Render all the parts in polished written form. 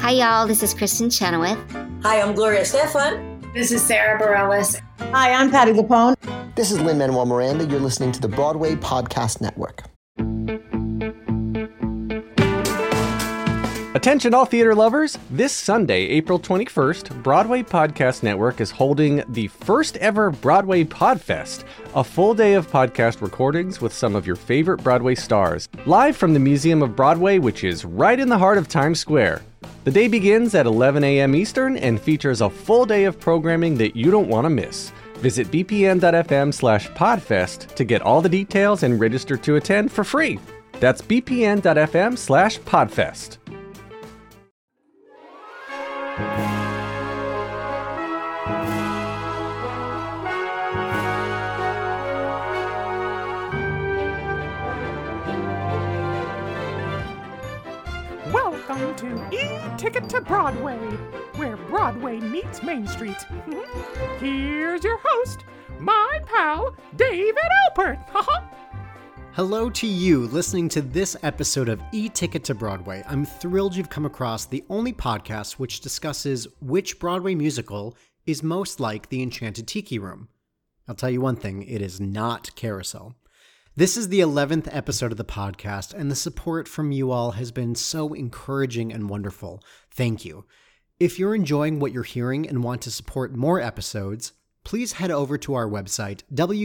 Hi, y'all. This is Kristen Chenoweth. Hi, I'm Gloria Stefan. This is Sarah Bareilles. Hi, I'm Patti LuPone. This is Lin-Manuel Miranda. You're listening to the Broadway Podcast Network. Attention all theater lovers! This Sunday, April 21st, Broadway Podcast Network is holding the first ever Broadway Podfest, a full day of podcast recordings with some of your favorite Broadway stars, live from the Museum of Broadway, which is right in the heart of Times Square. The day begins at 11 a.m. Eastern and features a full day of programming that you don't want to miss. Visit bpn.fm/podfest to get all the details and register to attend for free. That's bpn.fm/podfest. Welcome to E-Ticket to Broadway, where Broadway meets Main Street. Here's your host, my pal, David Alpert. Hello to you listening to this episode of E-Ticket to Broadway. I'm thrilled you've come across the only podcast which discusses which Broadway musical is most like the Enchanted Tiki Room. I'll tell you one thing, it is not Carousel. This is the 11th episode of the podcast, and the support from you all has been so encouraging and wonderful. Thank you. If you're enjoying what you're hearing and want to support more episodes, please head over to our website,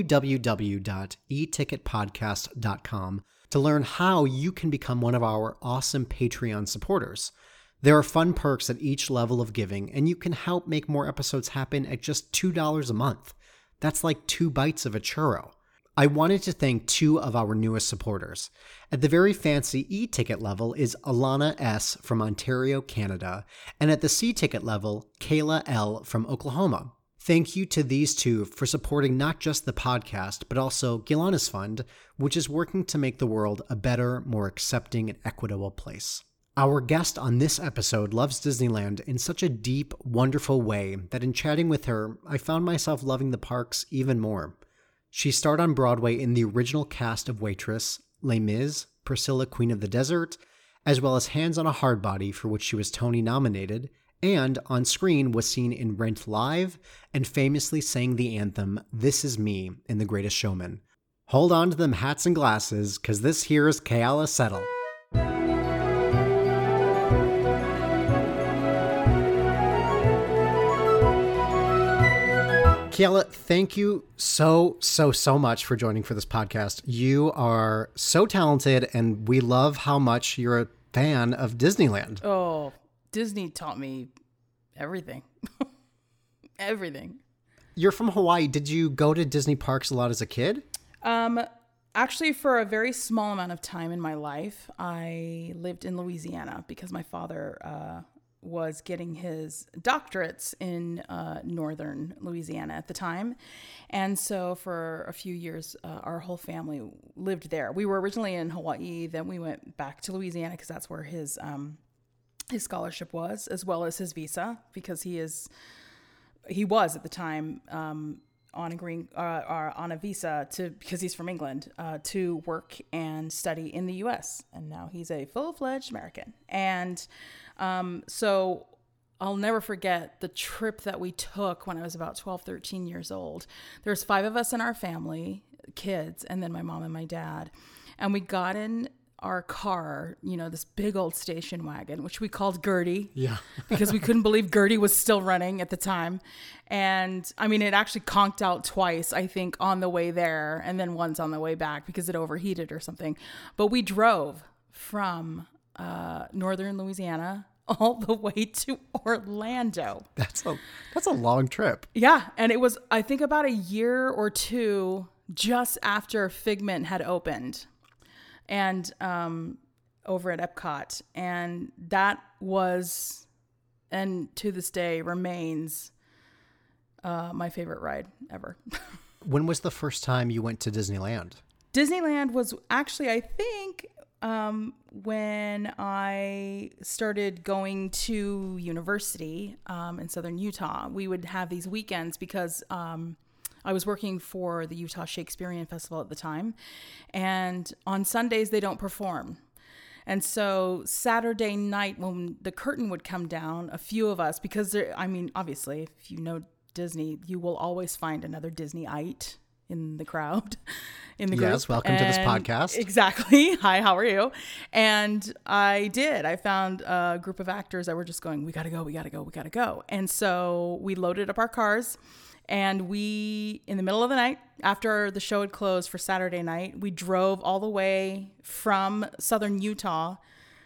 www.eticketpodcast.com, to learn how you can become one of our awesome Patreon supporters. There are fun perks at each level of giving, and you can help make more episodes happen at just $2 a month. That's like 2 bites of a churro. I wanted to thank 2 of our newest supporters. At the very fancy E-ticket level is Alana S. from Ontario, Canada, and at the C-ticket level, Kayla L. from Oklahoma. Thank you to these 2 for supporting not just the podcast, but also Gilanis Fund, which is working to make the world a better, more accepting and equitable place. Our guest on this episode loves Disneyland in such a deep, wonderful way that in chatting with her, I found myself loving the parks even more. She starred on Broadway in the original cast of Waitress, Les Mis, Priscilla, Queen of the Desert, as well as Hands on a Hardbody, for which she was Tony nominated, and on screen was seen in Rent Live and famously sang the anthem This Is Me in The Greatest Showman. Hold on to them hats and glasses, because this here is Keala Settle. Keala, thank you so much for joining for this podcast. You are so talented, and we love how much you're a fan of Disneyland. Oh, Disney taught me everything. Everything. You're from Hawaii. Did you go to Disney parks a lot as a kid? Actually, for a very small amount of time in my life, I lived in Louisiana because my father was getting his doctorates in northern Louisiana at the time. And so for a few years, our whole family lived there. We were originally in Hawaii, then we went back to Louisiana because that's where his scholarship was, as well as his visa, because he was at the time on a visa because he's from England to work and study in the U.S. And now he's a full-fledged American. And so I'll never forget the trip that we took when I was about 12, 13 years old. There's 5 of us in our family, kids, and then my mom and my dad. And we got in our car, this big old station wagon, which we called Gertie. Yeah. Because we couldn't believe Gertie was still running at the time. And I mean, it actually conked out twice, I think, on the way there, and then once on the way back because it overheated or something. But we drove from northern Louisiana all the way to Orlando. That's a long trip. Yeah. And it was, I think, about a year or 2 just after Figment had opened. And over at Epcot, and that was, and to this day remains, my favorite ride ever. When was the first time you went to Disneyland? Disneyland was actually, I think, when I started going to university in Southern Utah. We would have these weekends because I was working for the Utah Shakespearean Festival at the time, and on Sundays they don't perform. And so Saturday night when the curtain would come down, a few of us, because obviously, if you know Disney, you will always find another Disneyite in the crowd, in the group. Yes, welcome to this podcast. Exactly. Hi, how are you? And I found a group of actors that were just going, we got to go. And so we loaded up our cars. And we, in the middle of the night, after the show had closed for Saturday night, we drove all the way from southern Utah,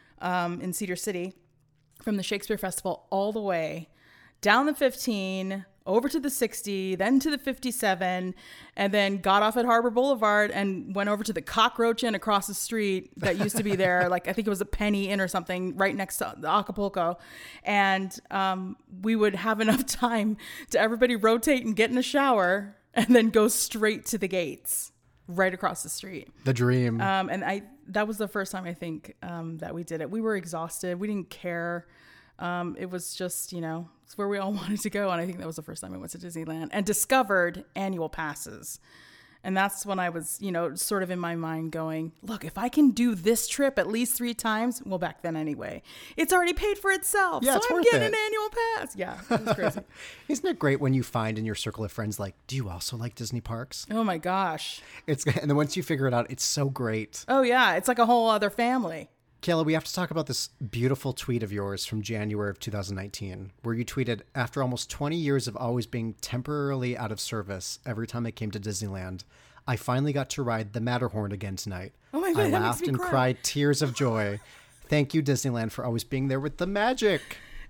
in Cedar City, from the Shakespeare Festival, all the way down the 15, over to the 60, then to the 57, and then got off at Harbor Boulevard and went over to the Cockroach Inn across the street that used to be there. Like, I think it was a Penny Inn or something right next to the Acapulco. And we would have enough time to everybody rotate and get in a shower and then go straight to the gates right across the street. The dream. And that was the first time I think that we did it. We were exhausted. We didn't care. It was just, it's where we all wanted to go. And I think that was the first time I went to Disneyland and discovered annual passes. And that's when I was, sort of in my mind going, look, if I can do this trip at least 3 times, well, back then anyway, it's already paid for itself. Yeah, so it's I'm worth getting it. an annual pass. Yeah, it was crazy. Isn't it great when you find in your circle of friends, like, do you also like Disney parks? Oh my gosh. And then once you figure it out, it's so great. Oh yeah. It's like a whole other family. Kayla, we have to talk about this beautiful tweet of yours from January of 2019, where you tweeted, after almost 20 years of always being temporarily out of service every time I came to Disneyland, I finally got to ride the Matterhorn again tonight. Oh my God, I that laughed makes me and cry. cried tears of joy. Thank you, Disneyland, for always being there with the magic.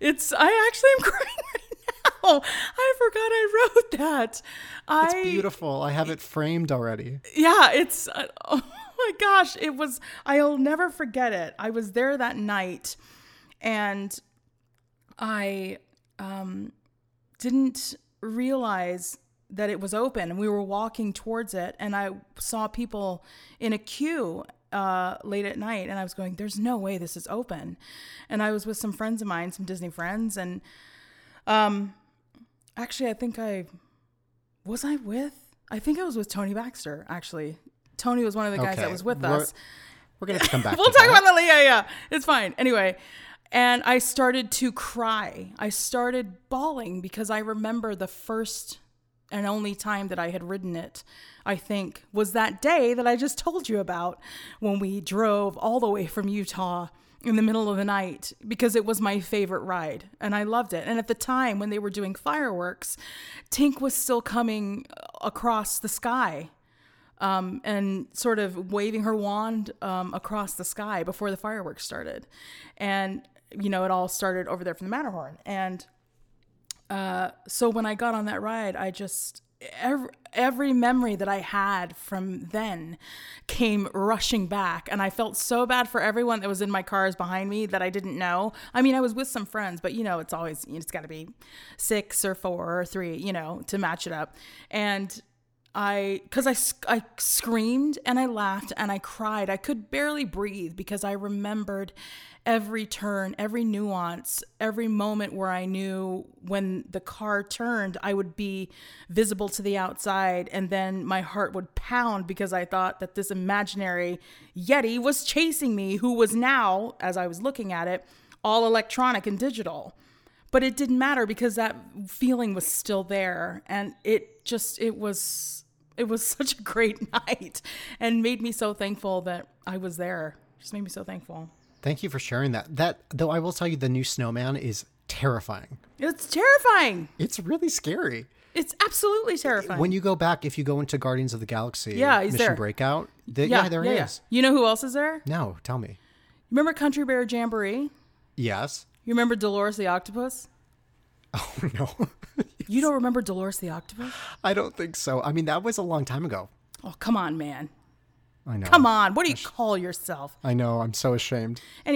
I actually am crying right now. I forgot I wrote that. It's beautiful. I have it framed already. Yeah, it's, oh my gosh, I'll never forget it. I was there that night and I didn't realize that it was open, and we were walking towards it, and I saw people in a queue late at night, and I was going, there's no way this is open. And I was with some friends of mine, some Disney friends, and actually I think I was with Tony Baxter, actually. Tony was one of the guys that was with us. We're going to have to come back We'll to talk that. about that. Yeah. It's fine. Anyway, and I started to cry. I started bawling because I remember the first and only time that I had ridden it, I think, was that day that I just told you about, when we drove all the way from Utah in the middle of the night, because it was my favorite ride and I loved it. And at the time when they were doing fireworks, Tink was still coming across the sky and sort of waving her wand across the sky before the fireworks started. And, it all started over there from the Matterhorn. And so when I got on that ride, I just, every memory that I had from then came rushing back. And I felt so bad for everyone that was in my cars behind me that I didn't know. I mean, I was with some friends, but it's always, it's got to be 6 or 4 or 3, to match it up. And I screamed and I laughed and I cried. I could barely breathe because I remembered every turn, every nuance, every moment where I knew when the car turned, I would be visible to the outside, and then my heart would pound because I thought that this imaginary Yeti was chasing me, who was now, as I was looking at it, all electronic and digital. But it didn't matter because that feeling was still there, and it was such a great night and made me so thankful that I was there. Just made me so thankful. Thank you for sharing that. That, though, I will tell you, the new snowman is terrifying. It's terrifying. It's really scary. It's absolutely terrifying. When you go back, if you go into Guardians of the Galaxy he's Mission there. Breakout, there he is. You know who else is there? No, tell me. Remember Country Bear Jamboree? Yes. You remember Dolores the Octopus? Oh, no. You don't remember Dolores the Octopus? I don't think so. I mean, that was a long time ago. Oh, come on, man. I know. Come on. What do you call yourself? I know. I'm so ashamed. Anyway,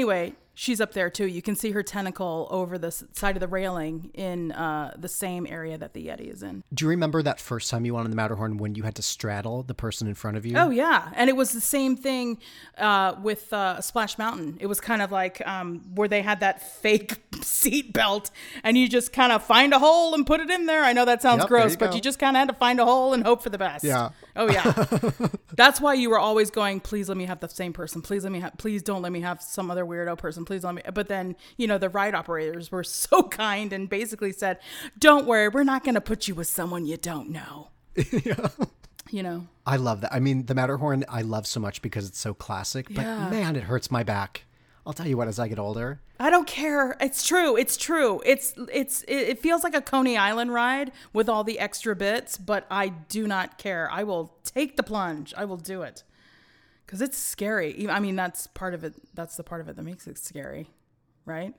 She's up there too. You can see her tentacle over the side of the railing in the same area that the Yeti is in. Do you remember that first time you went on the Matterhorn when you had to straddle the person in front of you? Oh, yeah. And it was the same thing with Splash Mountain. It was kind of like where they had that fake seat belt and you just kind of find a hole and put it in there. I know that sounds gross, but you just kind of had to find a hole and hope for the best. Yeah. Oh, yeah. That's why you were always going, please let me have the same person. Please don't let me have some other weirdo person. Please let me. But then, the ride operators were so kind and basically said, don't worry, we're not going to put you with someone you don't know. Yeah. I love that. I mean, the Matterhorn I love so much because it's so classic, but man, it hurts my back. I'll tell you what, as I get older. I don't care. It's true. It feels like a Coney Island ride with all the extra bits, but I do not care. I will take the plunge. I will do it. Because it's scary. I mean, that's part of it. That's the part of it that makes it scary, right?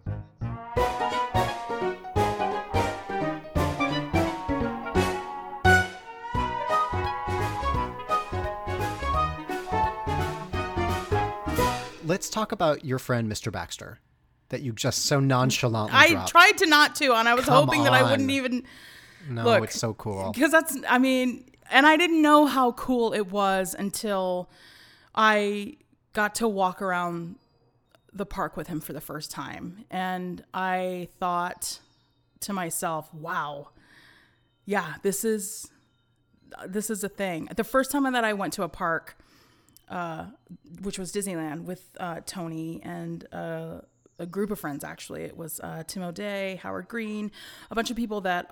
Let's talk about your friend, Mr. Baxter, that you just so nonchalantly dropped. I tried to not to, and I was hoping that I wouldn't even... No, look, it's so cool. Because and I didn't know how cool it was until I got to walk around the park with him for the first time. And I thought to myself, wow, yeah, this is a thing. The first time that I went to a park, which was Disneyland with Tony and a group of friends, actually. It was Tim O'Day, Howard Green, a bunch of people that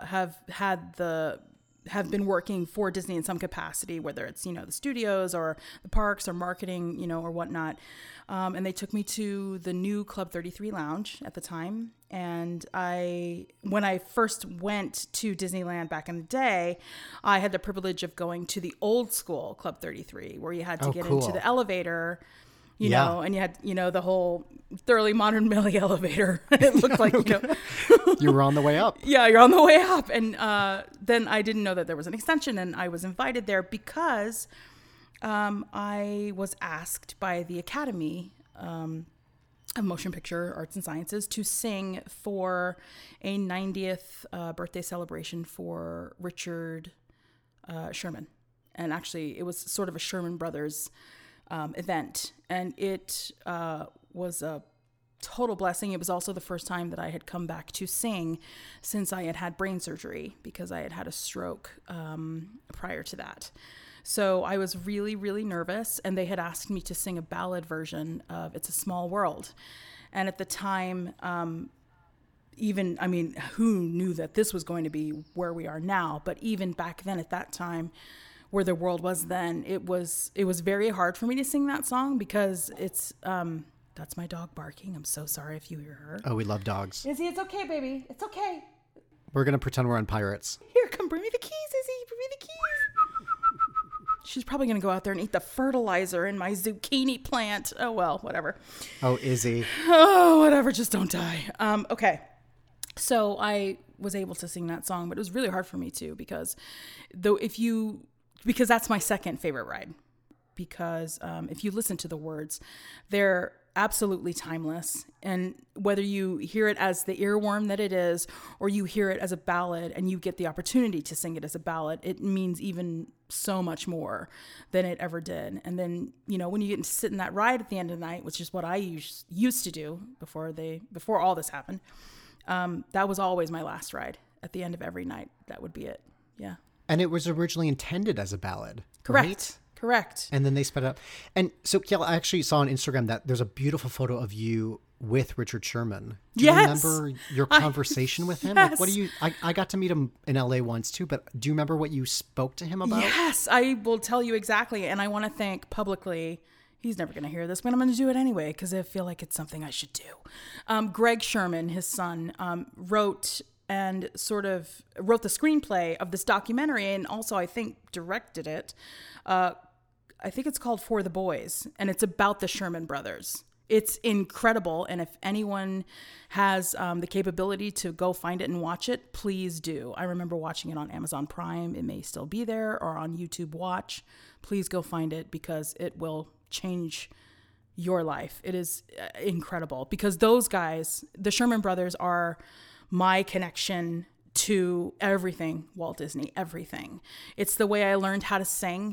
have been working for Disney in some capacity, whether it's, the studios or the parks or marketing, or whatnot. And they took me to the new Club 33 Lounge at the time. And when I first went to Disneyland back in the day, I had the privilege of going to the old school Club 33, where you had to get into the elevator, you know, and you had, the whole thoroughly modern Millie elevator. It looked like, You were on the way up. Yeah, you're on the way up. And then I didn't know that there was an extension, and I was invited there because I was asked by the Academy of Motion Picture Arts and Sciences to sing for a 90th birthday celebration for Richard Sherman. And actually, it was sort of a Sherman Brothers event. And it was a total blessing. It was also the first time that I had come back to sing since I had brain surgery, because I had a stroke prior to that. So I was really, really nervous, and they had asked me to sing a ballad version of It's a Small World. And at the time, who knew that this was going to be where we are now? But even back then, at that time, where the world was then, it was very hard for me to sing that song, because it's that's my dog barking. I'm so sorry if you hear her. Oh, we love dogs. Izzy, it's okay, baby. It's okay. We're going to pretend we're on Pirates. Here, come bring me the keys, Izzy. Bring me the keys. She's probably going to go out there and eat the fertilizer in my zucchini plant. Oh, well, whatever. Oh, Izzy. Oh, whatever. Just don't die. Okay. So I was able to sing that song, but it was really hard for me too, because that's my second favorite ride. Because if you listen to the words, they're absolutely timeless. And whether you hear it as the earworm that it is, or you hear it as a ballad and you get the opportunity to sing it as a ballad, it means even so much more than it ever did. And then, when you get to sit in that ride at the end of the night, which is what I used to do before all this happened, that was always my last ride. At the end of every night, that would be it. Yeah. And it was originally intended as a ballad. Correct. Right? Correct. And then they sped it up. And so, Kiel, I actually saw on Instagram that there's a beautiful photo of you with Richard Sherman. Do you remember your conversation with him? Yes. Like, what do you? I got to meet him in LA once too, but do you remember what you spoke to him about? Yes, I will tell you exactly. And I want to thank publicly. He's never going to hear this, but I'm going to do it anyway because I feel like it's something I should do. Greg Sherman, his son, wrote the screenplay of this documentary, and also I think directed it. I think it's called For the Boys, and it's about the Sherman brothers. It's incredible, and if anyone has the capability to go find it and watch it, please do. I remember watching it on Amazon Prime. It may still be there, or on YouTube Watch. Please go find it, because it will change your life. It is incredible because those guys, the Sherman Brothers, are my connection to everything Walt Disney, everything. It's the way I learned how to sing.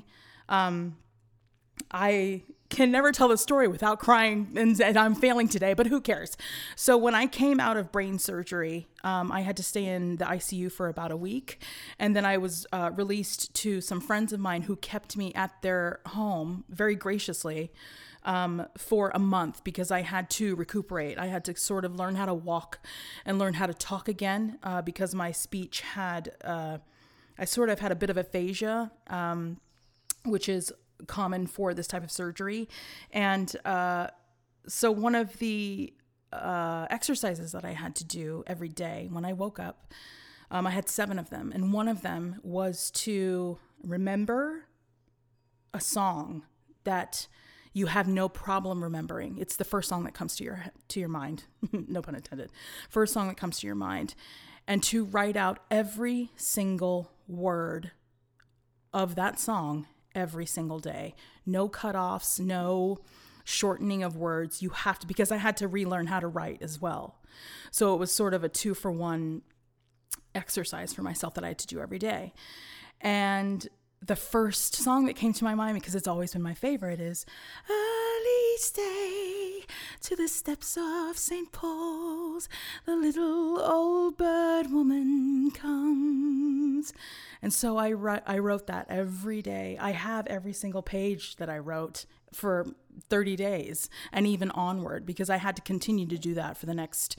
I can never tell the story without crying, and I'm failing today, but who cares? So when I came out of brain surgery, I had to stay in the ICU for about a week. And then I was released to some friends of mine who kept me at their home very graciously for a month because I had to recuperate. I had to sort of learn how to walk and learn how to talk again because my speech had, I sort of had a bit of aphasia, which is common for this type of surgery. And so one of the exercises that I had to do every day when I woke up, I had 7 of them. And one of them was to remember a song that you have no problem remembering. It's the first song that comes to your mind. No pun intended. First song that comes to your mind. And to write out every single word of that song every single day. No cutoffs, no shortening of words. You have to, because I had to relearn how to write as well. So it was sort of a 2-for-1 exercise for myself that I had to do every day. And the first song that came to my mind, because it's always been my favorite, is Early Stay to the Steps of St. Paul's, the little old bird woman comes. And so I wrote that every day. I have every single page that I wrote for 30 days and even onward, because I had to continue to do that for the next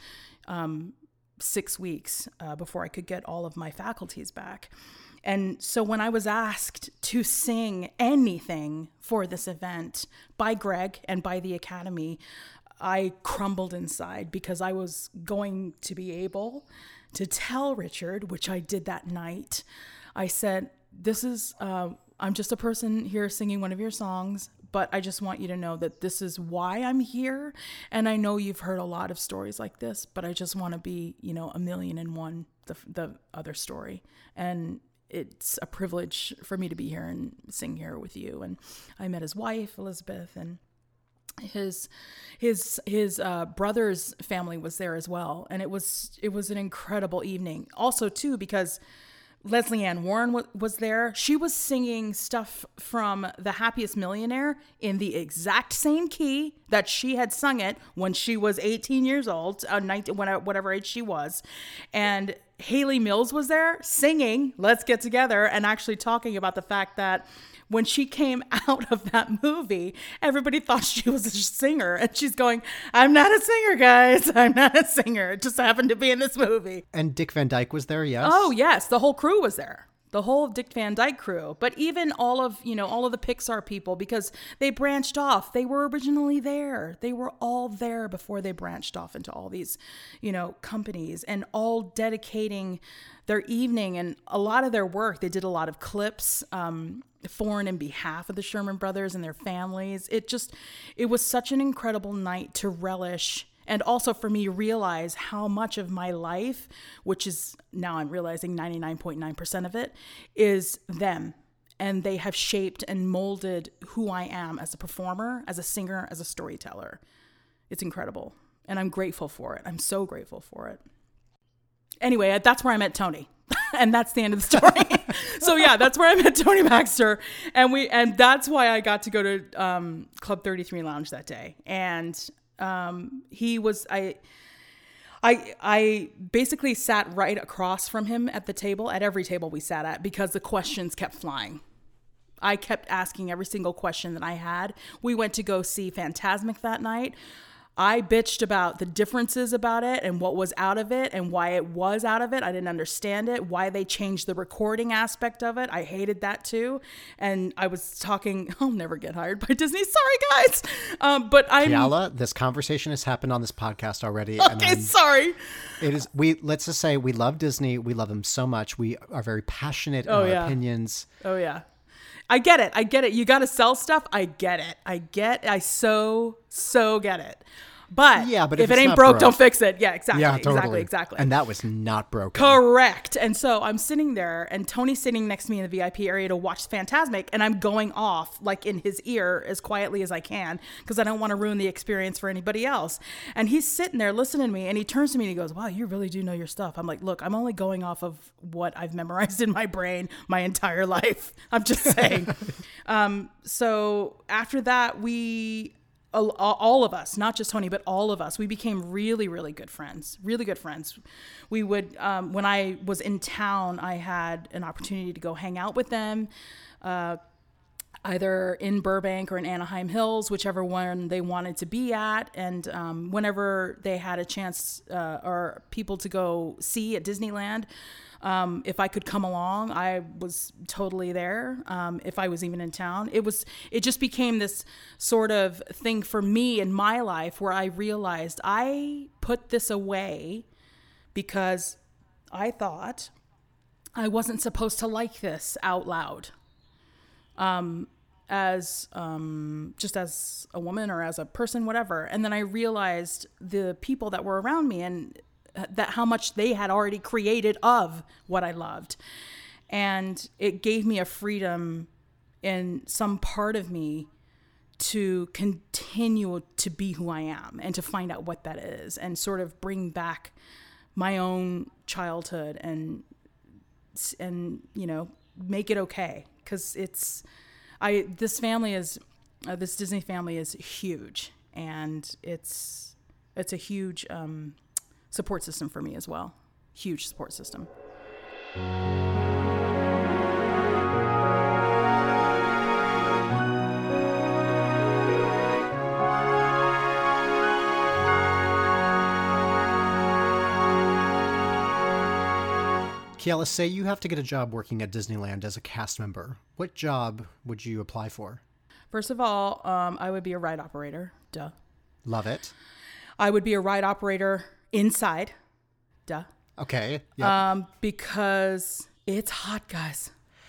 6 weeks before I could get all of my faculties back. And so when I was asked to sing anything for this event by Greg and by the Academy, I crumbled inside because I was going to be able to tell Richard, which I did that night. I said, this is, I'm just a person here singing one of your songs, but I just want you to know that this is why I'm here. And I know you've heard a lot of stories like this, but I just want to be, 1,000,001, the other story. And it's a privilege for me to be here and sing here with you. And I met his wife, Elizabeth, and his brother's family was there as well. And it was an incredible evening. Also, too, because Leslie Ann Warren was there. She was singing stuff from The Happiest Millionaire in the exact same key that she had sung it when she was 18 years old, 19, whatever age she was. And Haley Mills was there singing Let's Get Together and actually talking about the fact that when she came out of that movie, everybody thought she was a singer. And she's going, I'm not a singer, guys. I'm not a singer. It just happened to be in this movie. And Dick Van Dyke was there, yes? Oh, yes. The whole crew was there. The whole Dick Van Dyke crew. But even all of the Pixar people, because they branched off. They were originally there. They were all there before they branched off into all these, companies, and all dedicating their evening and a lot of their work. They did a lot of clips, for and in behalf of the Sherman Brothers and their families. It was such an incredible night to relish. And also for me, realize how much of my life, which is now I'm realizing 99.9% of it, is them. And they have shaped and molded who I am as a performer, as a singer, as a storyteller. It's incredible. And I'm grateful for it. I'm so grateful for it. Anyway, that's where I met Tony. And that's the end of the story. So yeah, that's where I met Tony Baxter. And that's why I got to go to Club 33 Lounge that day. And he was, I basically sat right across from him at the table, at every table we sat at, because the questions kept flying. I kept asking every single question that I had. We went to go see Fantasmic that night. I bitched about the differences about it and what was out of it and why it was out of it. I didn't understand it, why they changed the recording aspect of it. I hated that too. And I was talking, I'll never get hired by Disney. Sorry, guys. But Kiala, this conversation has happened on this podcast already. Okay, sorry. Let's just say we love Disney. We love them so much. We are very passionate in our opinions. Oh, yeah. I get it. You got to sell stuff. I get it. I so get it. But, Yeah, but if if it it's ain't not broke, broke. don't fix it. Yeah, exactly. Yeah, totally. Exactly. And that was not broken. Correct. And so I'm sitting there, and Tony's sitting next to me in the VIP area to watch Fantasmic, and I'm going off like in his ear as quietly as I can because I don't want to ruin the experience for anybody else. And he's sitting there listening to me, and he turns to me and he goes, "Wow, you really do know your stuff." I'm like, "Look, I'm only going off of what I've memorized in my brain my entire life. I'm just saying." So after that, all of us, not just Tony, but all of us, we became really, really good friends. We would, when I was in town, I had an opportunity to go hang out with them, either in Burbank or in Anaheim Hills, whichever one they wanted to be at. And whenever they had a chance or people to go see at Disneyland, if I could come along, I was totally there. If I was even in town, it just became this sort of thing for me in my life where I realized I put this away because I thought I wasn't supposed to like this out loud. As just as a woman or as a person, whatever. And then I realized the people that were around me and that how much they had already created of what I loved. And it gave me a freedom in some part of me to continue to be who I am and to find out what that is and sort of bring back my own childhood and make it okay. 'Cause this Disney family is huge, and it's a huge, support system for me as well. Huge support system. Kiala, say you have to get a job working at Disneyland as a cast member. What job would you apply for? First of all, I would be a ride operator. Duh. Love it. I would be a ride operator inside. Duh. Okay. Yep. Because it's hot, guys.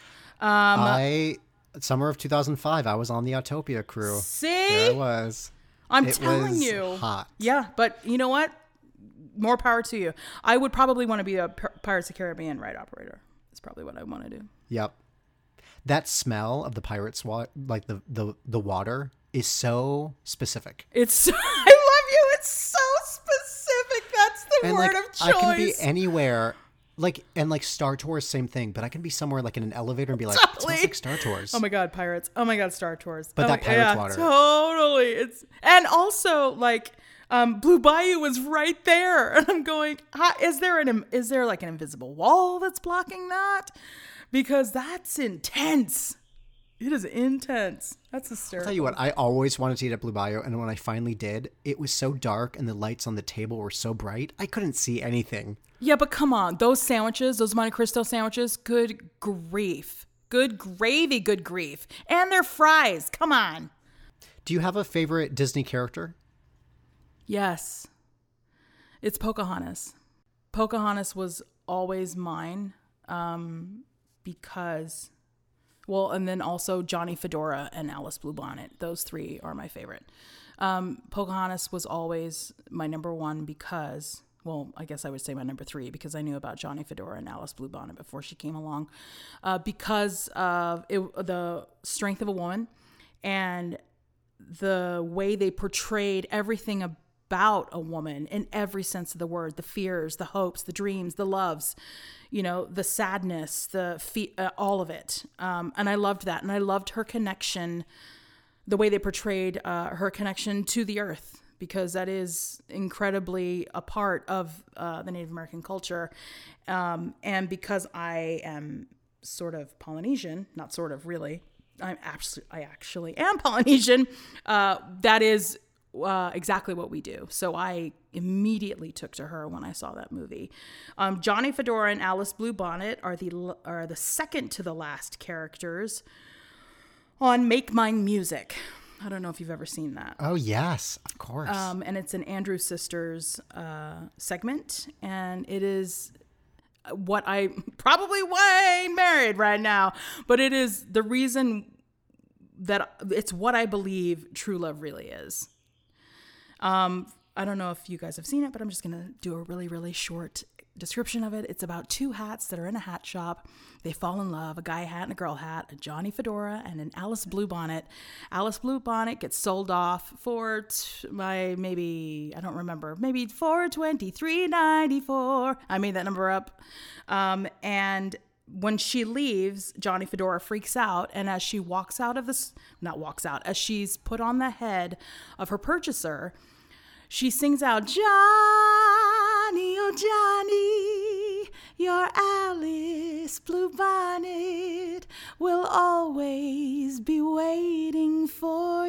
Summer of 2005, I was on the Autopia crew. See? There I was. I'm It telling was you. hot. Yeah, but you know what? More power to you. I would probably want to be a Pirates of the Caribbean ride operator. That's probably what I want to do. Yep. That smell of the pirates, like the water, is so specific. I love you. It's so specific. That's the word of choice. I can be anywhere. And Star Tours, same thing. But I can be somewhere like in an elevator and be like, it smells like Star Tours. Oh my God, Pirates. Oh my God, Star Tours. But that Pirates water. Totally. And also Blue Bayou was right there. And I'm going, is there like an invisible wall that's blocking that? Because that's intense. It is intense. That's hysterical. I'll tell you what, I always wanted to eat at Blue Bayou, and when I finally did, it was so dark and the lights on the table were so bright, I couldn't see anything. Yeah, but come on. Those sandwiches, those Monte Cristo sandwiches, good grief. Good gravy, good grief. And their fries. Come on. Do you have a favorite Disney character? Yes. It's Pocahontas. Pocahontas was always mine because... Well, and then also Johnny Fedora and Alice Bluebonnet. Those three are my favorite. Pocahontas was always my number one because, well, I guess I would say my number three because I knew about Johnny Fedora and Alice Bluebonnet before she came along. Because of the strength of a woman and the way they portrayed everything about a woman in every sense of the word, the fears, the hopes, the dreams, the loves, the sadness, all of it. And I loved that. And I loved her connection, the way they portrayed her connection to the earth, because that is incredibly a part of the Native American culture. And because I am sort of Polynesian, not sort of, really, I actually am Polynesian, that is exactly what we do. So I immediately took to her when I saw that movie. Johnny Fedora and Alice Bluebonnet are the second to the last characters on Make Mine Music. I don't know if you've ever seen that. Oh yes, of course. And it's an Andrews Sisters segment, and it is what I probably ain't married right now, but it is the reason that it's what I believe true love really is. I don't know if you guys have seen it, but I'm just going to do a really, really short description of it. It's about two hats that are in a hat shop. They fall in love, a guy hat and a girl hat, a Johnny Fedora and an Alice Bluebonnet. Alice Bluebonnet gets sold off for maybe $423.94. I made that number up. And when she leaves, Johnny Fedora freaks out. And as she walks out of this, as she's put on the head of her purchaser, she sings out, Johnny, oh Johnny, your Alice Bluebonnet will always be waiting for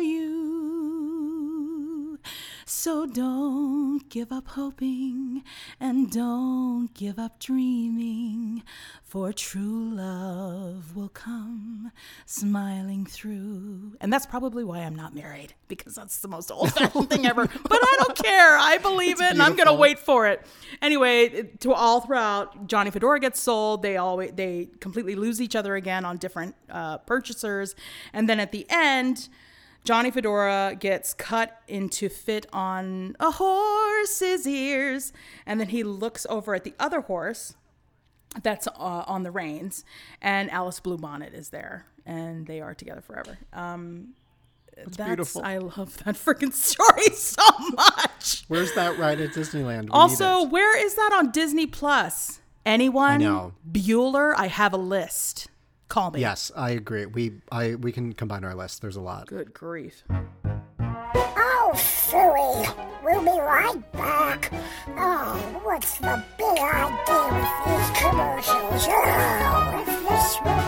you. So don't give up hoping and don't give up dreaming, for true love will come smiling through. And that's probably why I'm not married, because that's the most old-fashioned thing ever. But I don't care. I believe it, and I'm going to wait for it. Anyway, to all throughout, Johnny Fedora gets sold. They completely lose each other again on different purchasers. And then at the end, Johnny Fedora gets cut into fit on a horse's ears. And then he looks over at the other horse that's on the reins, and Alice Bluebonnet is there, and they are together forever. That's beautiful. I love that freaking story so much. Where's that ride at Disneyland? Also, where is that on Disney Plus? Anyone? I know. Bueller, I have a list. Call me. Yes, I agree. We can combine our list. There's a lot. Good grief. Oh, phooey. We'll be right back. Oh, what's the big idea with these commercials? Oh, if this were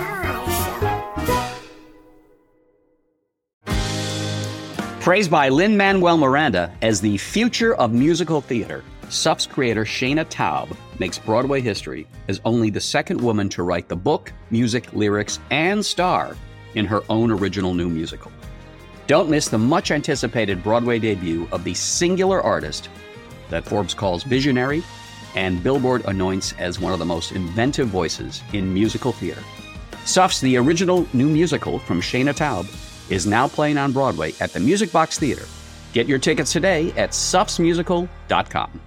my show. Praised by Lin-Manuel Miranda as the future of musical theater, SUF's creator Shana Taub makes Broadway history as only the second woman to write the book, music, lyrics, and star in her own original new musical. Don't miss the much-anticipated Broadway debut of the singular artist that Forbes calls visionary and Billboard anoints as one of the most inventive voices in musical theater. SUF's The Original New Musical from Shana Taub is now playing on Broadway at the Music Box Theater. Get your tickets today at sufsmusical.com.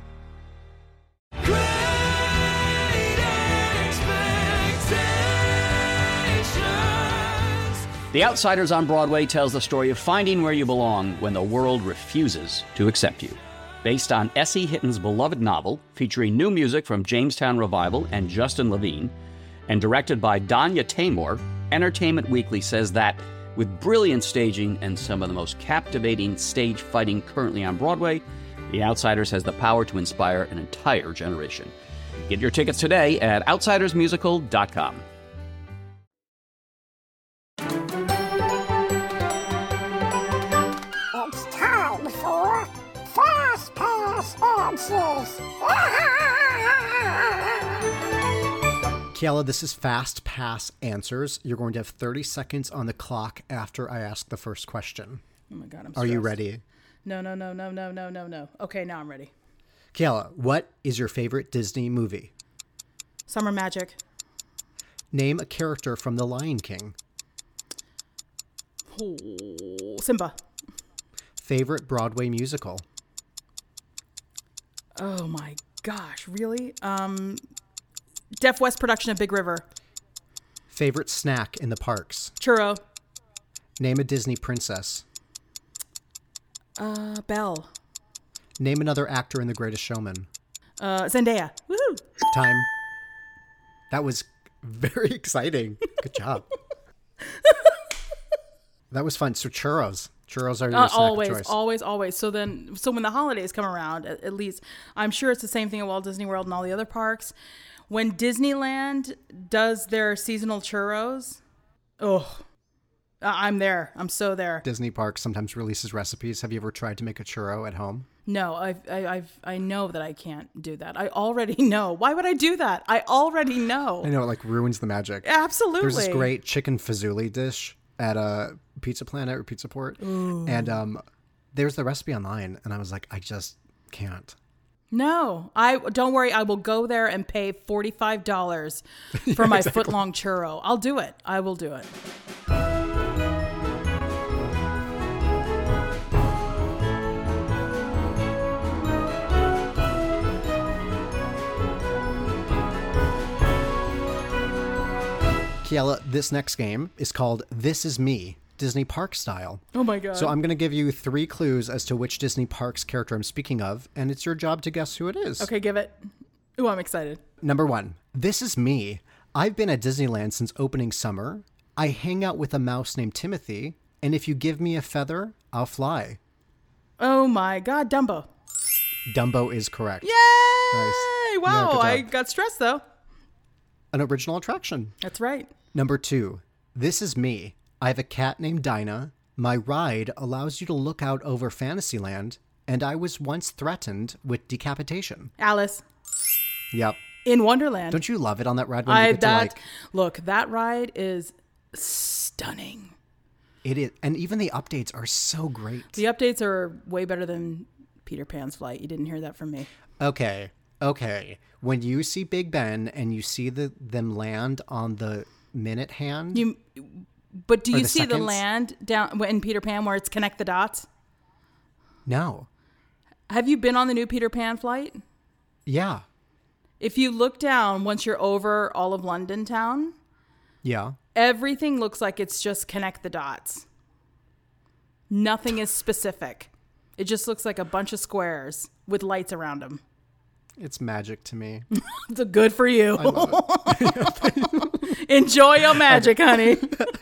The Outsiders on Broadway tells the story of finding where you belong when the world refuses to accept you. Based on S.E. Hitton's beloved novel, featuring new music from Jamestown Revival and Justin Levine, and directed by Danya Taymor, Entertainment Weekly says that, with brilliant staging and some of the most captivating stage fighting currently on Broadway, The Outsiders has the power to inspire an entire generation. Get your tickets today at outsidersmusical.com. It's time for Fast Pass Answers. Kiala, this is Fast Pass Answers. You're going to have 30 seconds on the clock after I ask the first question. Oh my God, I'm stressed. Are you ready? No. Okay, now I'm ready. Kiala, what is your favorite Disney movie? Summer Magic. Name a character from The Lion King. Oh, Simba. Favorite Broadway musical. Oh my gosh, really? Deaf West production of Big River. Favorite snack in the parks. Churro. Name a Disney princess. Belle. Name another actor in The Greatest Showman. Zendaya. Woohoo! Time. That was very exciting. Good job. That was fun. So churros. Churros are your snack of choice. Always. So when the holidays come around, at least, I'm sure it's the same thing at Walt Disney World and all the other parks. When Disneyland does their seasonal churros, I'm there. I'm so there. Disney Parks sometimes releases recipes. Have you ever tried to make a churro at home? No, I know that I can't do that. I already know. Why would I do that? I already know. I know, it like ruins the magic. Absolutely. There's this great chicken fazouli dish at a Pizza Planet or Pizza Port. Ooh. And there's the recipe online, and I was like, I just can't. No, don't worry. I will go there and pay $45 for my foot-long churro. I'll do it. I will do it. Kiela, this next game is called This Is Me, Disney Park style. Oh my God. So I'm going to give you 3 clues as to which Disney Parks character I'm speaking of, and it's your job to guess who it is. Okay, give it. Ooh, I'm excited. Number 1, this is me. I've been at Disneyland since opening summer. I hang out with a mouse named Timothy, and if you give me a feather, I'll fly. Oh my God, Dumbo. Dumbo is correct. Yay! Nice. Wow, Yeah, good I job. got stressed though. An original attraction. That's right. Number 2, this is me. I have a cat named Dinah. My ride allows you to look out over Fantasyland, and I was once threatened with decapitation. Alice Yep. in Wonderland. Don't you love it on that ride when you get to Look, that ride is stunning. It is, and even the updates are so great. The updates are way better than Peter Pan's flight. You didn't hear that from me. Okay. When you see Big Ben and you see them land on the minute hand, But do Or you the see the seconds? land down in Peter Pan where it's connect the dots? no. Have you been on the new Peter Pan flight? Yeah. If you look down, once you're over all of London town, Yeah. everything looks like it's just connect the dots. Nothing is specific. It just looks like a bunch of squares with lights around them. It's magic to me. It's good for you. I love it. Enjoy your magic, honey.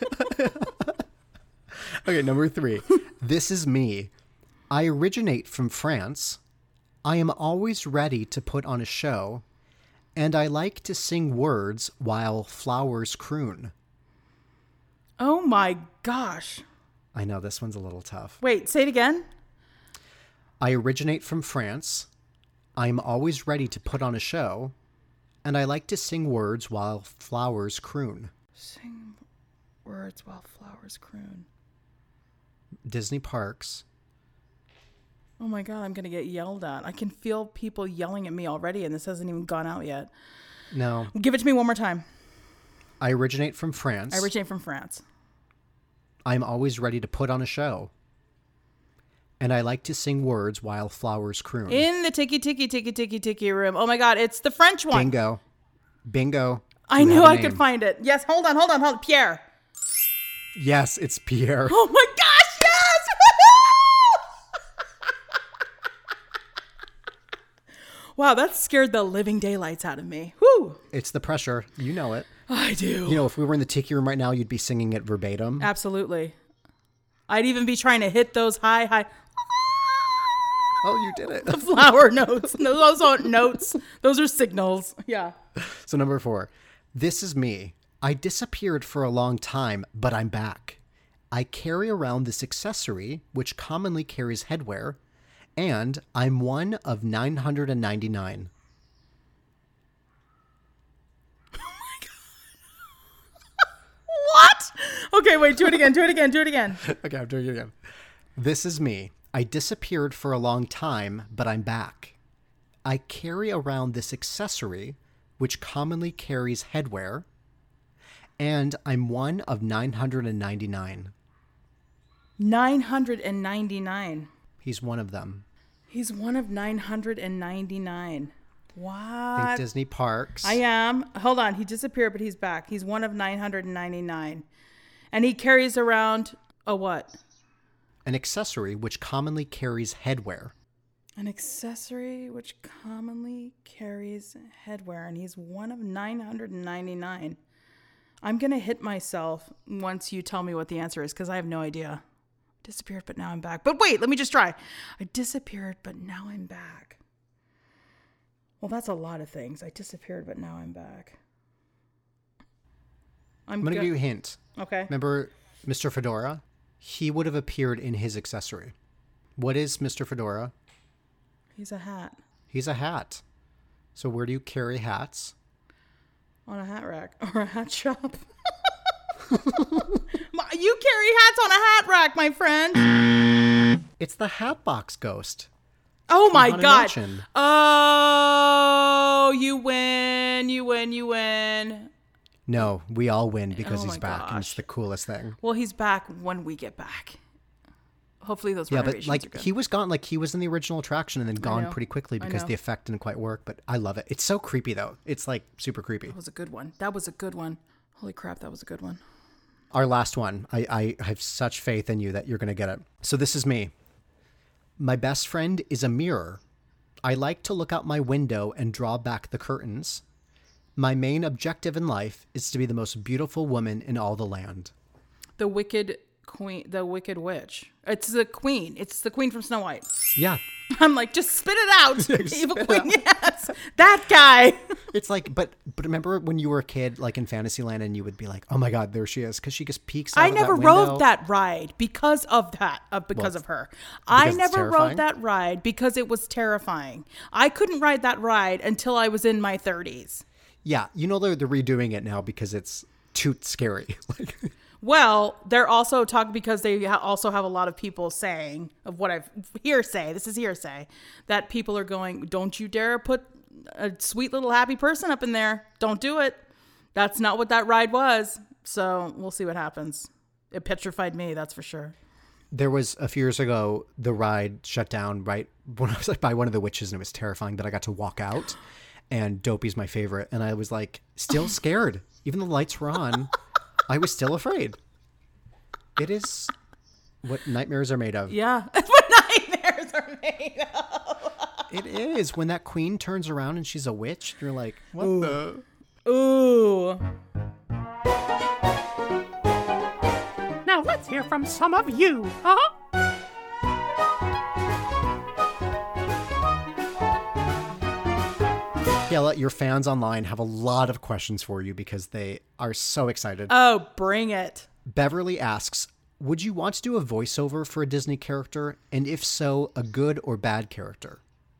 Okay, number 3. This is me. I originate from France. I am always ready to put on a show. And I like to sing words while flowers croon. Oh my gosh. I know this one's a little tough. Wait, say it again. I originate from France. I'm always ready to put on a show. And I like to sing words while flowers croon. Sing words while flowers croon. Disney Parks. Oh my God, I'm going to get yelled at. I can feel people yelling at me already, and this hasn't even gone out yet. No. Give it to me one more time. I originate from France. I originate from France. I'm always ready to put on a show. And I like to sing words while flowers croon. In the tiki room. Oh my God, it's the French one. Bingo. I You knew have a I name. could find it. Yes, hold on. Pierre. Yes, it's Pierre. Oh my gosh, yes! Wow, that scared the living daylights out of me. Whew. It's the pressure. You know it. I do. You know, if we were in the tiki room right now, you'd be singing it verbatim. Absolutely. I'd even be trying to hit those high Oh, you did it. flower notes. No, those aren't notes. Those are signals. Yeah. So number 4. This is me. I disappeared for a long time, but I'm back. I carry around this accessory, which commonly carries headwear, and I'm one of 999. What? Okay, wait, do it again. Okay, I'm doing it again. This is me. I disappeared for a long time, but I'm back. I carry around this accessory, which commonly carries headwear, and I'm one of 999. 999. He's one of them. He's one of 999. What? Think Disney Parks. I am. Hold on. He disappeared, but he's back. He's one of 999. And he carries around a what? An accessory which commonly carries headwear. An accessory which commonly carries headwear. And he's one of 999. I'm going to hit myself once you tell me what the answer is because I have no idea. Disappeared, but now I'm back. But wait, let me just try. I disappeared, but now I'm back. Well, that's a lot of things. I disappeared, but now I'm back. I'm going to give you a hint. Okay. Remember Mr. Fedora? He would have appeared in his accessory. What is Mr. Fedora? He's a hat. He's a hat. So where do you carry hats? On a hat rack or a hat shop. You carry hats on a hat rack, my friend. It's the Hatbox Ghost. Oh my Haunted God. Mansion. Oh, you win. No, we all win because Oh he's my back, and gosh. it's the coolest thing. Well, he's back when we get back. Hopefully those Yeah, renovations but are like good. he was gone, like he was in the original attraction and then gone know. pretty quickly I because know. the effect didn't quite work. But I love it. It's so creepy though. It's like super creepy. That was a good one. Holy crap, that was a good one. Our last one. I have such faith in you that you're going to get it. So this is me. My best friend is a mirror. I like to look out my window and draw back the curtains. My main objective in life is to be the most beautiful woman in all the land. The Wicked Queen, the Wicked Witch. It's the queen. It's the queen from Snow White. Yeah. I'm like, just spit it out. Evil queen. Yes. That guy. It's like, but remember when you were a kid, like in Fantasyland, and you would be like, oh my God, there she is. Because she just peeks out I of never that window. rode that ride because of that, because of her. Because I it's never terrifying? rode that ride because it was terrifying. I couldn't ride that ride until I was in my 30s. Yeah. You know, they're redoing it now because it's too scary. Well, they're also talking because they also have a lot of people saying of what I've hearsay. This is hearsay that people are going, don't you dare put a sweet little happy person up in there. Don't do it. That's not what that ride was. So we'll see what happens. It petrified me. That's for sure. There was a few years ago, the ride shut down right when I was like by one of the witches, and it was terrifying that I got to walk out, and Dopey's my favorite. And I was like, still scared. Even though the lights were on, I was still afraid. It is what nightmares are made of. Yeah. What nightmares are made of. It is. When that queen turns around and she's a witch, you're like, what the? Ooh. Now let's hear from some of you, huh? Kayla, your fans online have a lot of questions for you because they are so excited. Oh, bring it. Beverly asks, would you want to do a voiceover for a Disney character? And if so, a good or bad character?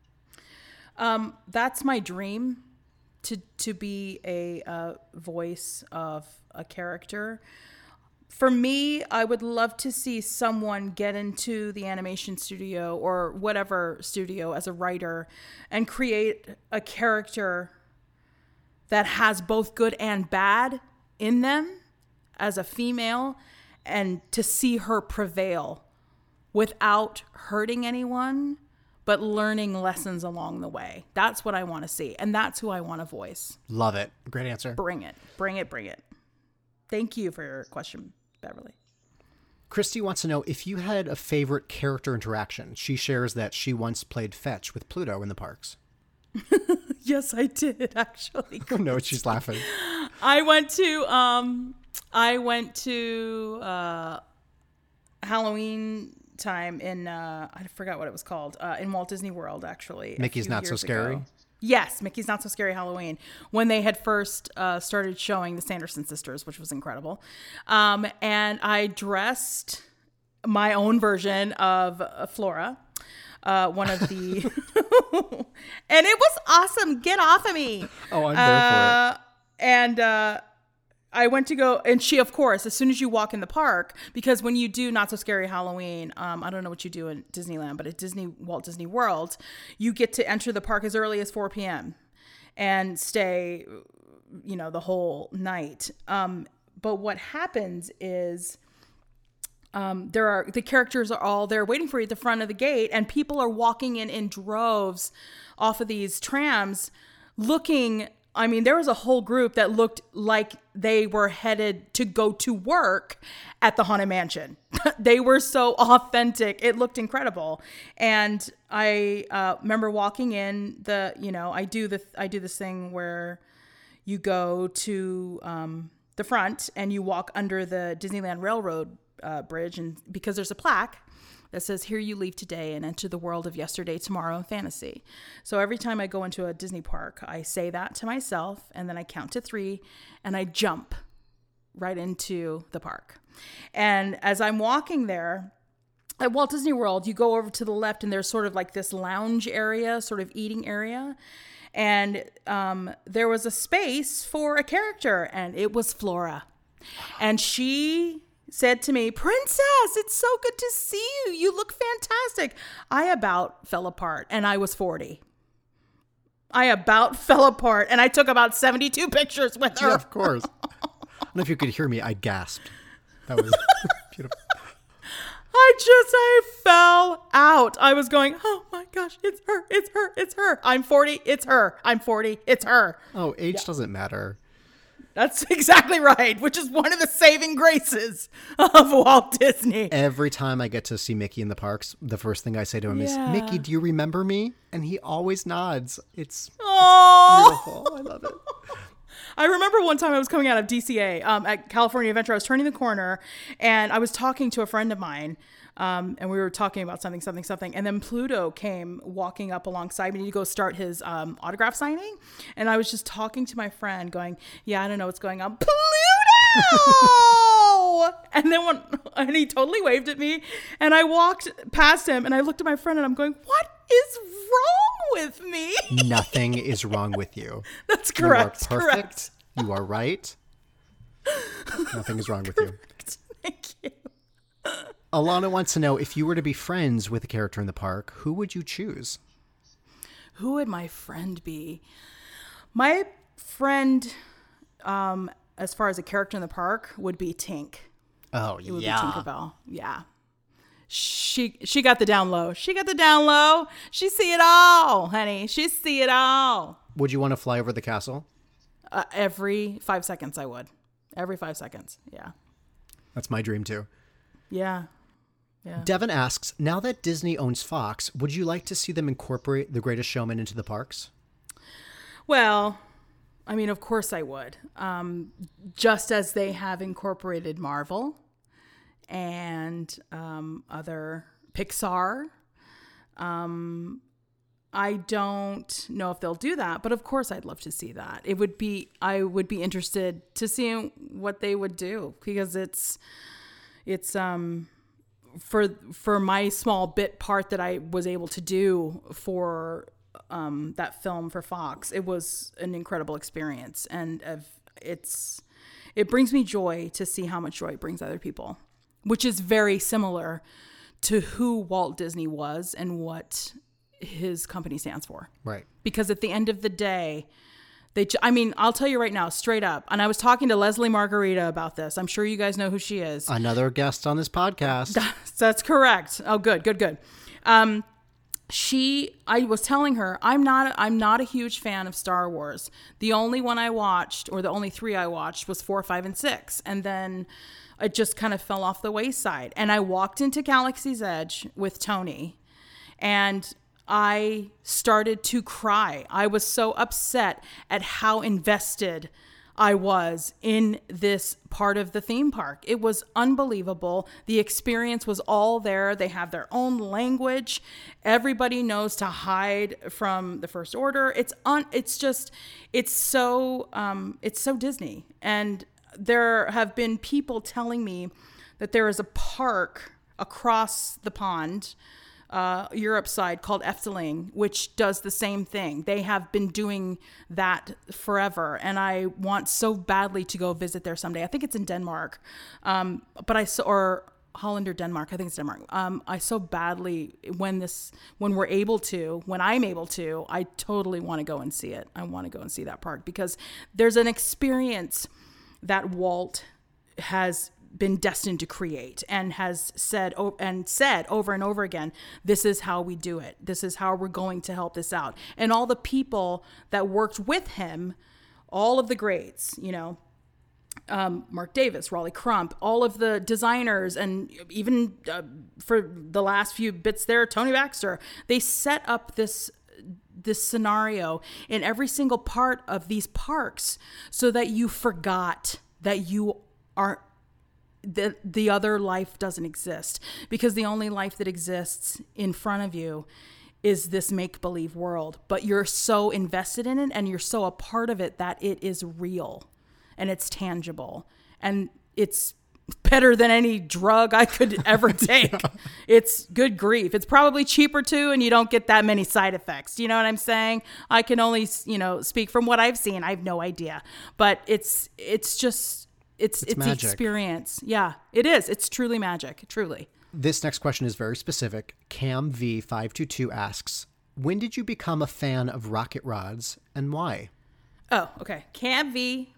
That's my dream, to be a voice of a character. For me, I would love to see someone get into the animation studio or whatever studio as a writer and create a character that has both good and bad in them as a female, and to see her prevail without hurting anyone, but learning lessons along the way. That's what I want to see. And that's who I want to voice. Love it. Great answer. Bring it. Bring it. Bring it. Thank you for your question, Beverly. Christy wants to know if you had a favorite character interaction. She shares that she once played fetch with Pluto in the parks. Yes, I did, actually. Oh no, she's laughing. I went to Halloween time in I forgot what it was called, in Walt Disney World, actually. Mickey's Not So Scary? Ago. Yes, Mickey's Not So Scary Halloween, when they had first started showing the Sanderson sisters, which was incredible. And I dressed my own version of Flora, one of the and it was awesome. Get off of me. Oh, I'm there for it. And I went to go, and she, of course, as soon as you walk in the park, because when you do Not So Scary Halloween, I don't know what you do in Disneyland, but at Walt Disney World, you get to enter the park as early as 4 p.m. and stay, the whole night. But what happens is the characters are all there waiting for you at the front of the gate, and people are walking in droves off of these trams looking. I mean, there was a whole group that looked like they were headed to go to work at the Haunted Mansion. They were so authentic. It looked incredible. And I remember walking in I do this thing where you go to the front and you walk under the Disneyland Railroad bridge, and because there's a plaque that says, "Here you leave today and enter the world of yesterday, tomorrow, and fantasy." So every time I go into a Disney park, I say that to myself, and then I count to 3, and I jump right into the park. And as I'm walking there, at Walt Disney World, you go over to the left, and there's sort of like this lounge area, sort of eating area. And there was a space for a character, and it was Flora. And she said to me, "Princess, it's so good to see you. You look fantastic." I about fell apart, and I was 40. I about fell apart, and I took about 72 pictures with her. Yeah, of course. I don't know if you could hear me. I gasped. That was beautiful. I fell out. I was going, "Oh my gosh, it's her, it's her, it's her. I'm 40, it's her. I'm 40, it's her." Oh, age doesn't matter. That's exactly right, which is one of the saving graces of Walt Disney. Every time I get to see Mickey in the parks, the first thing I say to him is, Mickey, do you remember me? And he always nods. It's beautiful. I love it. I remember one time I was coming out of DCA at California Adventure. I was turning the corner and I was talking to a friend of mine. And we were talking about something. And then Pluto came walking up alongside me to go start his autograph signing. And I was just talking to my friend going, yeah, I don't know what's going on. Pluto! And he totally waved at me. And I walked past him and I looked at my friend and I'm going, what is wrong with me? Nothing is wrong with you. That's correct. You are perfect. Correct. You are right. Nothing is wrong with you. Thank you. Alana wants to know, if you were to be friends with a character in the park, who would you choose? Who would my friend be? My friend, as far as a character in the park, would be Tink. Oh, it would be Tinkerbell. Yeah. She got the down low. She see it all, honey. She see it all. Would you want to fly over the castle? Every 5 seconds, I would. Every 5 seconds. Yeah. That's my dream too. Yeah. Yeah. Devin asks, now that Disney owns Fox, would you like to see them incorporate The Greatest Showman into the parks? Well, I mean, of course I would. Just as they have incorporated Marvel and other Pixar. I don't know if they'll do that, but of course I'd love to see that. I would be interested to see what they would do, because it's for my small bit part that I was able to do for that film for Fox, it was an incredible experience, and it brings me joy to see how much joy it brings other people, which is very similar to who Walt Disney was and what his company stands for. Right. Because at the end of the day, I'll tell you right now, straight up. And I was talking to Leslie Margarita about this. I'm sure you guys know who she is. Another guest on this podcast. That's correct. Oh, good. I was telling her, I'm not a huge fan of Star Wars. The only one I watched, or the only 3 I watched, was 4, 5, and 6. And then it just kind of fell off the wayside. And I walked into Galaxy's Edge with Tony, and I started to cry. I was so upset at how invested I was in this part of the theme park. It was unbelievable. The experience was all there. They have their own language. Everybody knows to hide from the First Order. It's so Disney. And there have been people telling me that there is a park across the pond, Europe side, called Efteling, which does the same thing. They have been doing that forever, and I want so badly to go visit there someday. I think it's in Denmark, or Holland or Denmark. I think it's Denmark. I so badly, when I'm able to, I totally want to go and see it. I want to go and see that park, because there's an experience that Walt has been destined to create, and has said over and over again, this is how we do it. This is how we're going to help this out. And all the people that worked with him, all of the greats, Mark Davis, Raleigh Crump, all of the designers, and even for the last few bits there, Tony Baxter, they set up this scenario in every single part of these parks so that you forgot that you are the other life doesn't exist, because the only life that exists in front of you is this make-believe world. But you're so invested in it, and you're so a part of it, that it is real and it's tangible, and it's better than any drug I could ever take. Yeah. It's good grief. It's probably cheaper too, and you don't get that many side effects. You know what I'm saying? I can only, speak from what I've seen. I have no idea, but it's the experience. Yeah, it is. It's truly magic. Truly. This next question is very specific. Cam V522 asks, when did you become a fan of rocket rods, and why? Oh, okay. Cam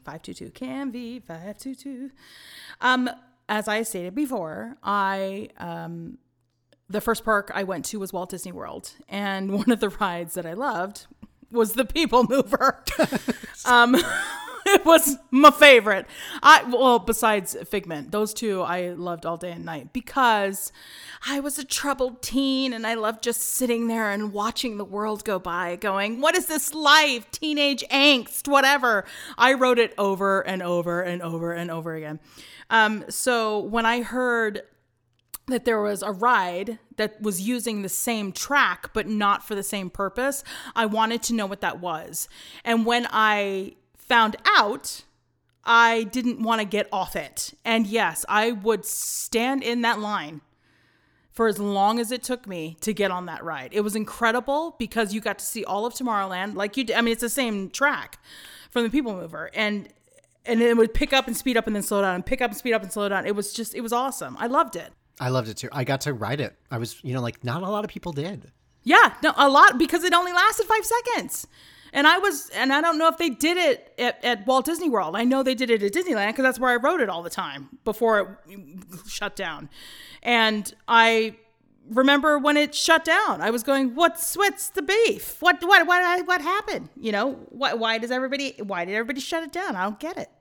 V522. As I stated before, the first park I went to was Walt Disney World, and one of the rides that I loved was the People Mover. It was my favorite. Well, besides Figment, those two I loved all day and night because I was a troubled teen and I loved just sitting there and watching the world go by going, what is this life? Teenage angst, whatever. I wrote it over and over and over and over again. So when I heard that there was a ride that was using the same track but not for the same purpose, I wanted to know what that was. And when I found out, I didn't want to get off it. And yes, I would stand in that line for as long as it took me to get on that ride. It was incredible because you got to see all of Tomorrowland like you did. I mean, it's the same track from the People Mover. And it would pick up and speed up and then slow down and pick up and speed up and slow down. It was awesome. I loved it. I loved it too. I got to ride it. I was, not a lot of people did. Yeah, no, a lot because it only lasted 5 seconds. And I don't know if they did it at Walt Disney World. I know they did it at Disneyland because that's where I rode it all the time before it shut down. And I remember when it shut down, I was going, what's the beef? What happened? Why did everybody shut it down? I don't get it.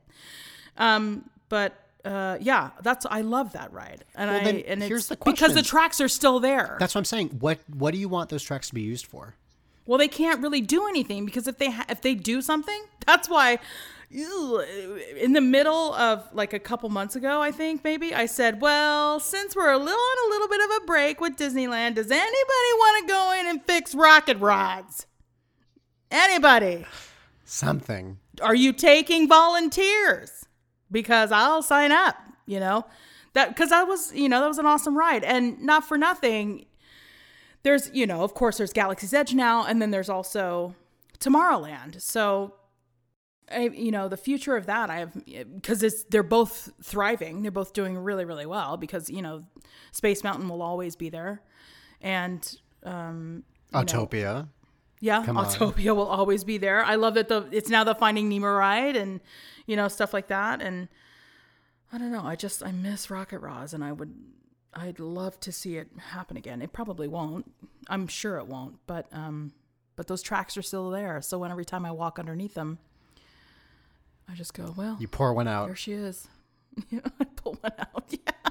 Yeah, I love that ride. And here's the question. Because the tracks are still there. That's what I'm saying. What do you want those tracks to be used for? Well, they can't really do anything because if they do something, that's why in the middle of like a couple months ago, I think maybe I said, well, since we're on a little bit of a break with Disneyland, does anybody want to go in and fix rocket rods? Anybody? Something. Are you taking volunteers? Because I'll sign up, because that was an awesome ride. And not for nothing, there's, of course there's Galaxy's Edge now. And then there's also Tomorrowland. So, the future of that, because they're both thriving. They're both doing really, really well because, Space Mountain will always be there. And, Autopia. Yeah, Autopia will always be there. I love that it's now the Finding Nemo ride and, stuff like that. And I don't know. I miss Rocket Rods and I'd love to see it happen again. It probably won't. I'm sure it won't. But those tracks are still there. So every time I walk underneath them, I just go, well. You pour one out. There she is. I pull one out.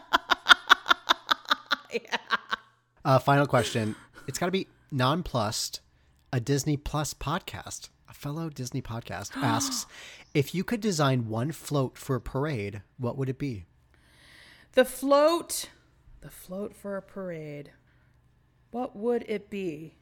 Yeah. Final question. It's got to be nonplussed. A Disney Plus podcast, a fellow Disney podcast, asks, if you could design one float for a parade, what would it be? The float for a parade. What would it be?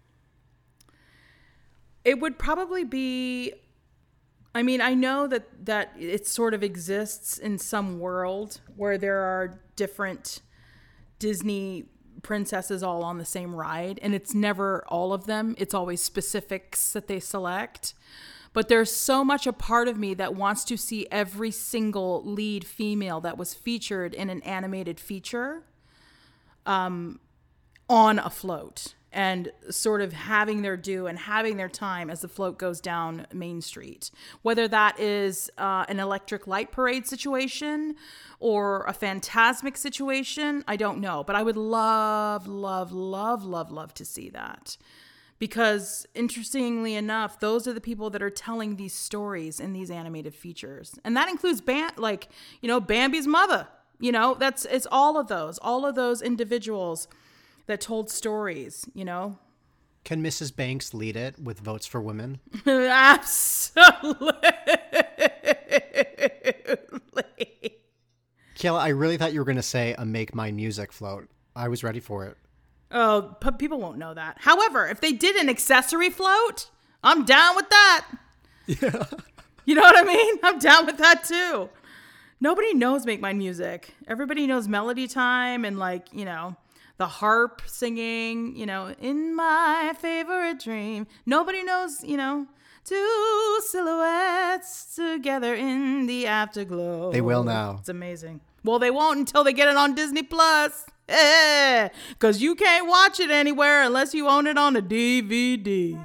It would probably be, I know that it sort of exists in some world where there are different Disney princesses all on the same ride, and it's never all of them. It's always specifics that they select. But there's so much a part of me that wants to see every single lead female that was featured in an animated feature on a float and sort of having their due and having their time as the float goes down Main Street. Whether that is an electric light parade situation or a Fantasmic situation, I don't know. But I would love, love, love, love, love to see that. Because interestingly enough, those are the people that are telling these stories in these animated features. And that includes Bambi's mother. It's all of those individuals that told stories, Can Mrs. Banks lead it with Votes for Women? Absolutely. Kayla, I really thought you were going to say a Make Mine Music float. I was ready for it. Oh, but people won't know that. However, if they did an accessory float, I'm down with that. Yeah. You know what I mean? I'm down with that too. Nobody knows Make Mine Music. Everybody knows Melody Time and the harp singing, in my favorite dream. Nobody knows, two silhouettes together in the afterglow. They will now. It's amazing. Well, they won't until they get it on Disney Plus. Because you can't watch it anywhere unless you own it on a DVD.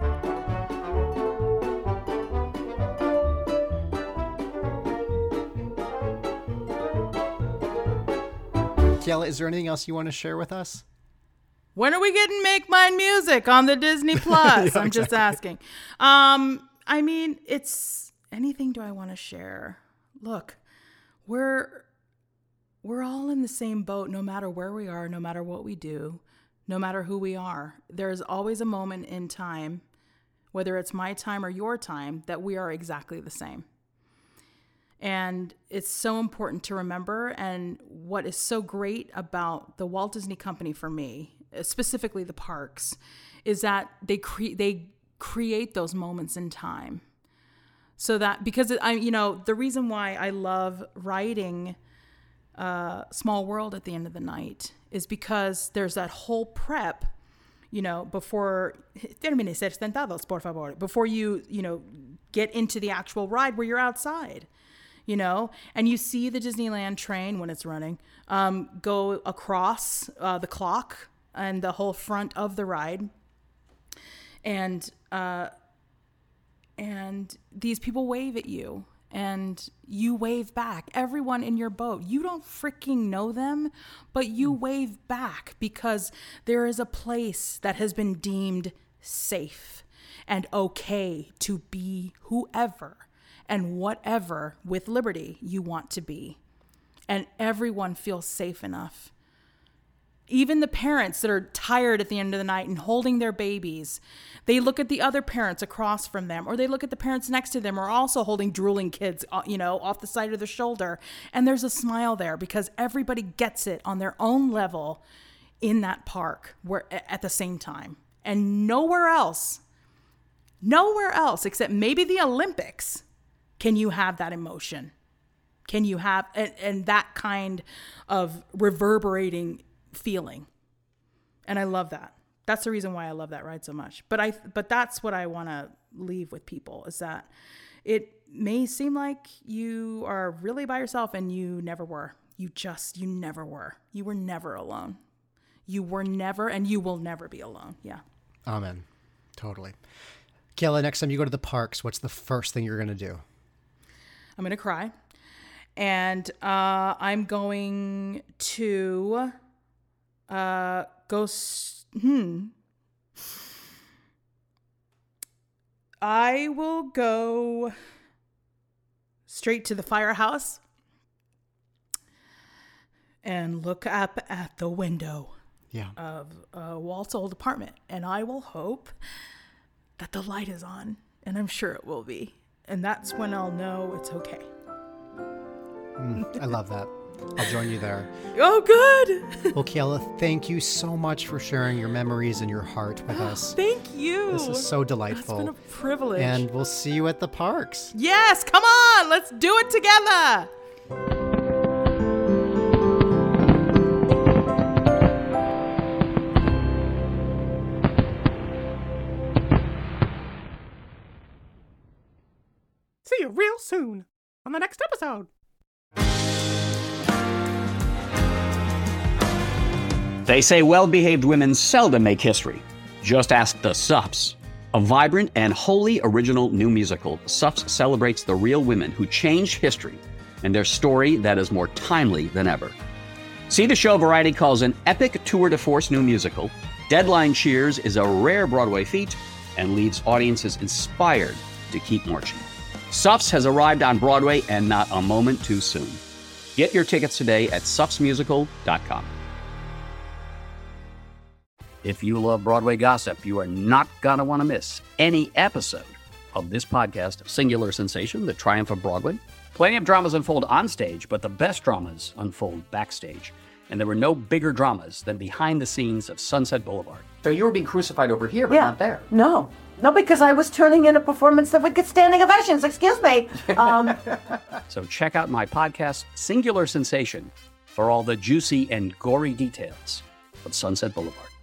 Kayla, is there anything else you want to share with us? When are we getting Make Mine Music on the Disney Plus? Yeah, I'm just exactly. asking. anything do I want to share? Look, we're all in the same boat, no matter where we are, no matter what we do, no matter who we are. There's always a moment in time, whether it's my time or your time, that we are exactly the same. And it's so important to remember. And what is so great about the Walt Disney Company for me, specifically the parks, is that they create those moments in time. So that, because the reason why I love writing Small World at the end of the night is because there's that whole prep, before termine ser sentados, por favor, before you get into the actual ride where you're outside, and you see the Disneyland train when it's running, go across the clock and the whole front of the ride. And these people wave at you and you wave back. Everyone in your boat, you don't freaking know them, but you wave back because there is a place that has been deemed safe and okay to be whoever and whatever with liberty you want to be. And everyone feels safe enough. Even the parents that are tired at the end of the night and holding their babies, they look at the other parents across from them, or they look at the parents next to them, or also holding drooling kids, off the side of their shoulder. And there's a smile there because everybody gets it on their own level in that park at the same time. And nowhere else except maybe the Olympics can you have that emotion. Can you have and that kind of reverberating feeling. And I love that. That's the reason why I love that ride so much. But that's what I want to leave with people, is that it may seem like you are really by yourself, and you never were. You never were. You were never alone. You were never, and you will never be alone. Yeah. Amen. Totally. Kayla, next time you go to the parks, what's the first thing you're going to do? I'm going to cry. And I'm going to I will go straight to the firehouse and look up at the window of Walt's old apartment. And I will hope that the light is on, and I'm sure it will be. And that's when I'll know it's okay. I love that. I'll join you there. Oh, good. Well, Kayla, thank you so much for sharing your memories and your heart with us. Thank you. This is so delightful. It's been a privilege. And we'll see you at the parks. Yes, come on. Let's do it together. See you real soon on the next episode. They say well-behaved women seldom make history. Just ask the Sups. A vibrant and wholly original new musical, Sups celebrates the real women who changed history and their story that is more timely than ever. See the show Variety calls an epic tour de force new musical. Deadline cheers is a rare Broadway feat and leaves audiences inspired to keep marching. Sups has arrived on Broadway, and not a moment too soon. Get your tickets today at supsmusical.com. If you love Broadway gossip, you are not going to want to miss any episode of this podcast, Singular Sensation, The Triumph of Broadway. Plenty of dramas unfold on stage, but the best dramas unfold backstage. And there were no bigger dramas than behind the scenes of Sunset Boulevard. So you were being crucified over here, but not there. No, because I was turning in a performance that would get standing ovations. Excuse me. So check out my podcast, Singular Sensation, for all the juicy and gory details of Sunset Boulevard.